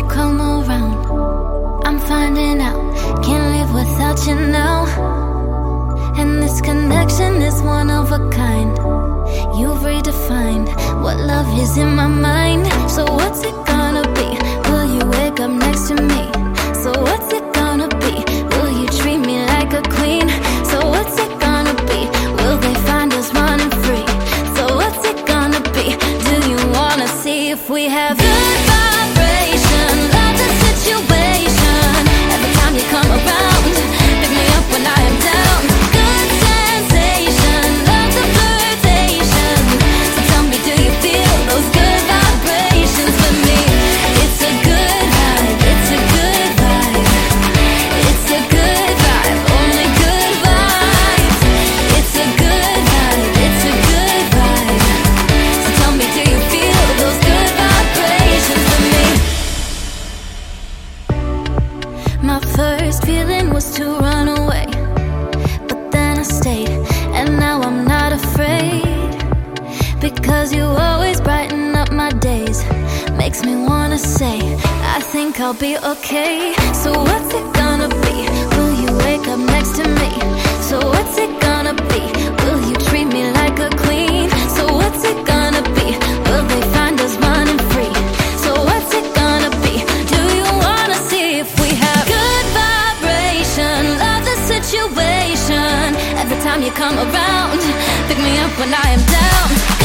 come around, I'm finding out, can't live without you now. And this connection is one of a kind. You've redefined what love is in my mind. So what's it gonna be? Will you wake up next to me? So what's it gonna be? Will you treat me like a queen? So what's it gonna be? Will they find us running free? So what's it gonna be? Do you wanna see if we have good vibration? Love the situation. Every time you come around, pick me up when I am down. Good sensation, love the flirtation. So tell me, do you feel those good vibrations with me? It's a good vibe, it's a good vibe. It's a good vibe, only good vibes. It's a good vibe, it's a good vibe. So tell me, do you feel those good vibrations with me? My first feeling was to run away, but then I stayed, and now I'm not afraid. Because you always brighten up my days, makes me wanna say, I think I'll be okay. So what's it gonna be? Will you wake up next to me? So what's it gonna be? Will you treat me like a queen? So what's it gonna be? Will they find us running free? So what's it gonna be? Do you wanna see if we have good vibration? Love the situation. Every time you come around, pick me up when I am down.